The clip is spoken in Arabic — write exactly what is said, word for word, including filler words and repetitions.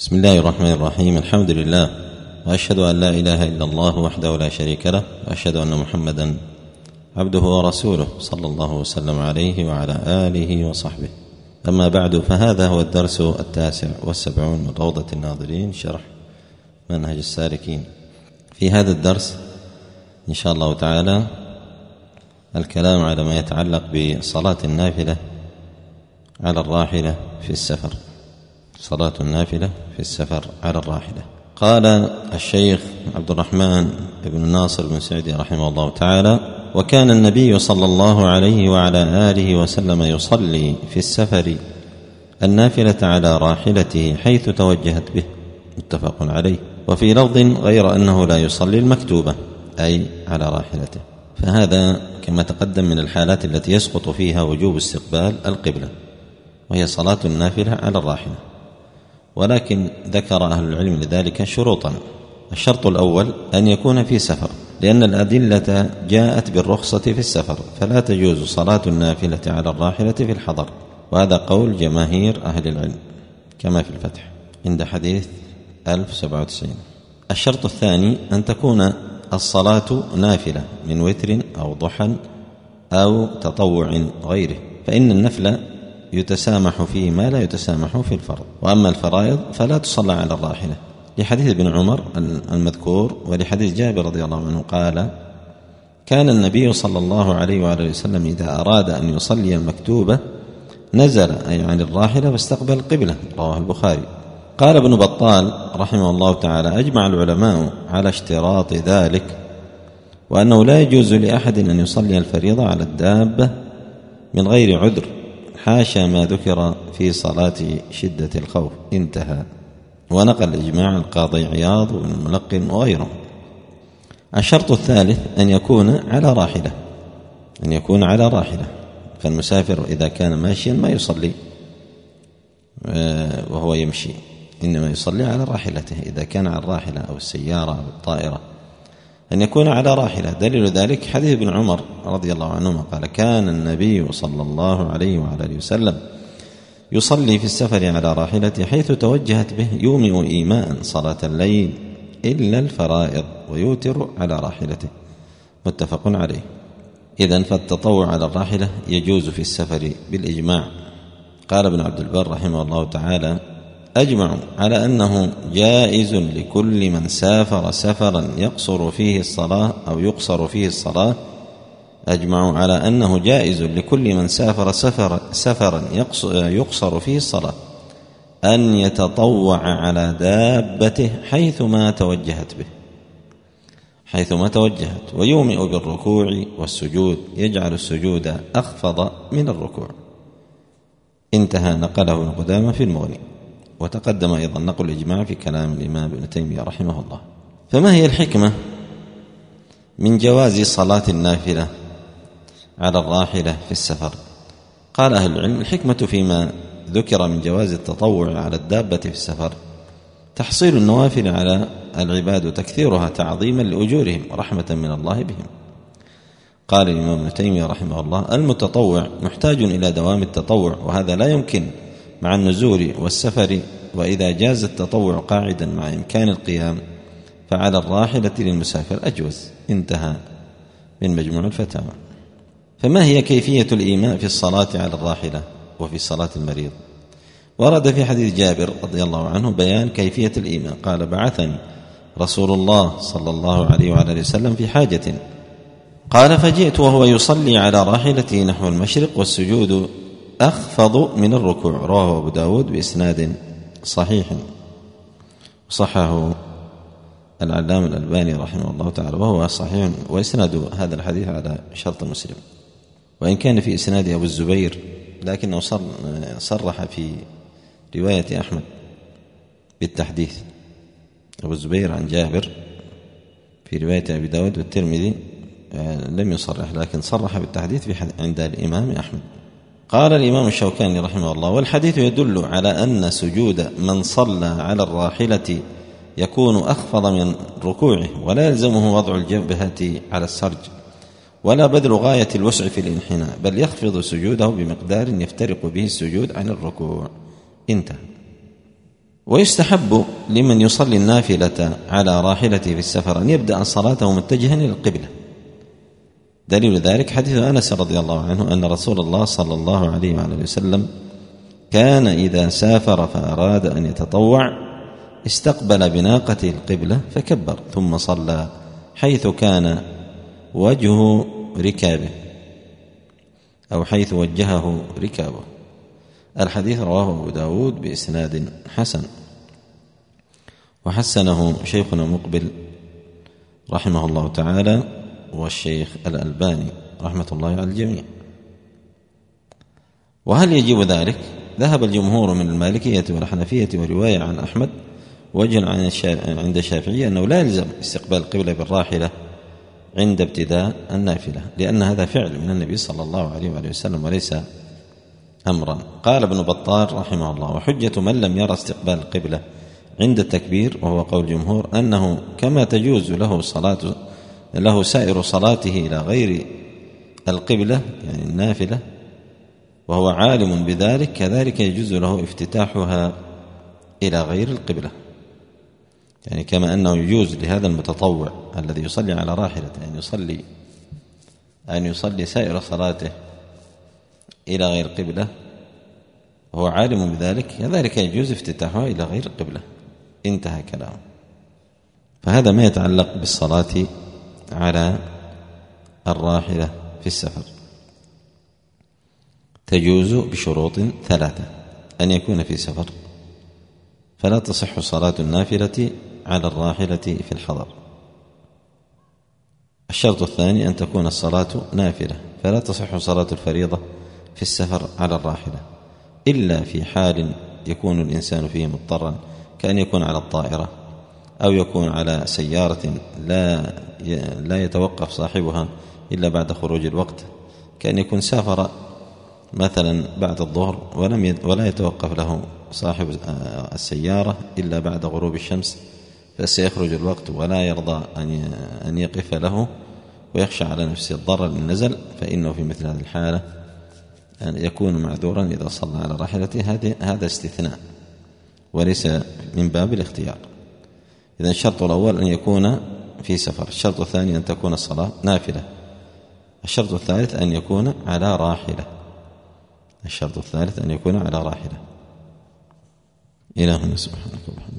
بسم الله الرحمن الرحيم. الحمد لله، وأشهد أن لا إله إلا الله وحده لا شريك له، وأشهد أن محمدا عبده ورسوله صلى الله وسلم عليه وعلى آله وصحبه. أما بعد، فهذا هو الدرس التاسع والسبعون من روضة الناظرين، شرح منهج السالكين. في هذا الدرس إن شاء الله تعالى الكلام على ما يتعلق بصلاة النافلة على الراحلة في السفر. صلاة النافلة في السفر على الراحلة. قال الشيخ عبد الرحمن بن ناصر بن سعدي رحمه الله تعالى: وكان النبي صلى الله عليه وعلى آله وسلم يصلي في السفر النافلة على راحلته حيث توجهت به، متفق عليه. وفي لفظ غير أنه لا يصلي المكتوبة، أي على راحلته. فهذا كما تقدم من الحالات التي يسقط فيها وجوب استقبال القبلة، وهي صلاة النافلة على الراحلة. ولكن ذكر أهل العلم لذلك شروطا. الشرط الأول أن يكون في سفر، لأن الأدلة جاءت بالرخصة في السفر، فلا تجوز صلاة النافلة على الراحلة في الحضر، وهذا قول جماهير أهل العلم كما في الفتح عند حديث ألف وسبعة وتسعين. الشرط الثاني أن تكون الصلاة نافلة من وتر أو ضحى أو تطوع غيره، فإن النفل يتسامح فيه ما لا يتسامح في الفرض، وأما الفرائض فلا تصلى على الراحلة، لحديث ابن عمر المذكور، ولحديث جابر رضي الله عنه قال: كان النبي صلى الله عليه وآله وسلم إذا أراد أن يصلي المكتوبة نزل أي عن الراحلة واستقبل القبلة، رواه البخاري. قال ابن بطال رحمه الله تعالى: أجمع العلماء على اشتراط ذلك، وأنه لا يجوز لأحد أن يصلي الفريضة على الدابة من غير عذر، حاشا ما ذكر في صلاة شدة الخوف. انتهى. ونقل إجماع القاضي عياض وابن الملقن وغيرهم. الشرط الثالث أن يكون على راحلة، أن يكون على راحلة، فالمسافر إذا كان ماشيا ما يصلي وهو يمشي، إنما يصلي على راحلته إذا كان على الراحلة أو السيارة أو الطائرة، أن يكون على راحلة. دليل ذلك حديث ابن عمر رضي الله عنهما قال: كان النبي صلى الله عليه وعلى آله وسلم يصلي في السفر على راحلته حيث توجهت به، يومئ إيماء صلاة الليل إلا الفرائض، ويوتر على راحلته، متفق عليه. إذن فالتطوع على الراحلة يجوز في السفر بالإجماع. قال ابن عبد البر رحمه الله تعالى: أجمعوا على أنه جائز لكل من سافر سفرا يقصر فيه الصلاة أو يقصر فيه الصلاة أجمعوا على أنه جائز لكل من سافر سفر سفرا يقصر فيه الصلاة أن يتطوع على دابته حيثما توجهت به، حيثما توجهت، ويومئ بالركوع والسجود، يجعل السجود أخفض من الركوع. انتهى. نقله ابن قدامة في المغني. وتقدم أيضا نقل الإجماع في كلام الإمام ابن تيمية رحمه الله. فما هي الحكمة من جواز صلاة النافلة على الراحلة في السفر؟ قال أهل العلم: الحكمة فيما ذكر من جواز التطوع على الدابة في السفر تحصيل النوافل على العباد وتكثيرها تعظيما لأجورهم ورحمة من الله بهم. قال الإمام ابن تيمية رحمه الله: المتطوع محتاج إلى دوام التطوع، وهذا لا يمكن مع النزول والسفر، وإذا جاز التطوع قاعدا مع إمكان القيام فعلى الراحلة للمسافر أجوز. انتهى من مجموع الفتاوى. فما هي كيفية الإيماء في الصلاة على الراحلة وفي صلاة المريض؟ ورد في حديث جابر رضي الله عنه بيان كيفية الإيماء. قال: بعثني رسول الله صلى الله عليه وعلى وسلم في حاجة، قال: فجئت وهو يصلي على راحلته نحو المشرق والسجود أخفض من الركوع، رواه أبو داود بإسناد صحيح، صححه العلامة الألباني رحمه الله تعالى، وهو صحيح، وإسناد هذا الحديث على شرط مسلم، وإن كان في إسناد أبو الزبير، لكنه صرح في رواية أحمد بالتحديث. أبو الزبير عن جابر في رواية أبي داود والترمذي لم يصرح، لكن صرح بالتحديث عند الإمام أحمد. قال الإمام الشوكاني رحمه الله: والحديث يدل على أن سجود من صلى على الراحلة يكون أخفض من ركوعه، ولا يلزمه وضع الجبهة على السرج، ولا بذل غاية الوسع في الانحناء، بل يخفض سجوده بمقدار يفترق به السجود عن الركوع. انتهى. ويستحب لمن يصلي النافلة على راحلته في السفر أن يبدأ صلاته متجها إلى القبلة. دليل ذلك حديث أنس رضي الله عنه أن رسول الله صلى الله عليه وعلى وسلم كان إذا سافر فأراد أن يتطوع استقبل بناقته القبلة فكبر ثم صلى حيث كان وجه ركابه أو حيث وجهه ركابه. الحديث رواه أبو داود بإسناد حسن، وحسنه شيخنا مقبل رحمه الله تعالى والشيخ الألباني رحمة الله على الجميع. وهل يجب ذلك؟ ذهب الجمهور من المالكية والحنفية ورواية عن أحمد وجه عند الشافعية أنه لا يلزم استقبال القبلة بالراحلة عند ابتداء النافلة، لأن هذا فعل من النبي صلى الله عليه وآله وسلم وليس أمرا. قال ابن بطال رحمه الله: وحجة من لم يرى استقبال القبلة عند التكبير وهو قول الجمهور أنه كما تجوز له صلاة له سائر صلاته إلى غير القبلة يعني النافلة وهو عالم بذلك، كذلك يجوز له افتتاحها إلى غير القبلة. يعني كما أنه يجوز لهذا المتطوع الذي يصلي على راحلته أن يصلي أن يصلي سائر صلاته إلى غير القبلة وهو عالم بذلك، كذلك يجوز افتتاحها إلى غير القبلة. انتهى كلامه. فهذا ما يتعلق بالصلاة على الراحلة في السفر. تجوز بشروط ثلاثة: أن يكون في سفر فلا تصح صلاة النافلة على الراحلة في الحضر. الشرط الثاني أن تكون الصلاة نافلة فلا تصح صلاة الفريضة في السفر على الراحلة إلا في حال يكون الإنسان فيه مضطرا، كأن يكون على الطائرة أو يكون على سيارة لا لا يتوقف صاحبها إلا بعد خروج الوقت، كأن يكون سافر مثلا بعد الظهر ولم ولا يتوقف له صاحب السيارة إلا بعد غروب الشمس، فسيخرج الوقت ولا يرضى أن يقف له ويخشى على نفسه الضرر إن نزل، فإنه في مثل هذه الحالة يكون معذورا إذا صلى على راحلته. هذا استثناء وليس من باب الاختيار. إذن الشرط الأول أن يكون في سفر، الشرط الثاني أن تكون الصلاة نافلة، الشرط الثالث أن يكون على راحلة الشرط الثالث أن يكون على راحلة. إلهنا سبحانك وبحمدك.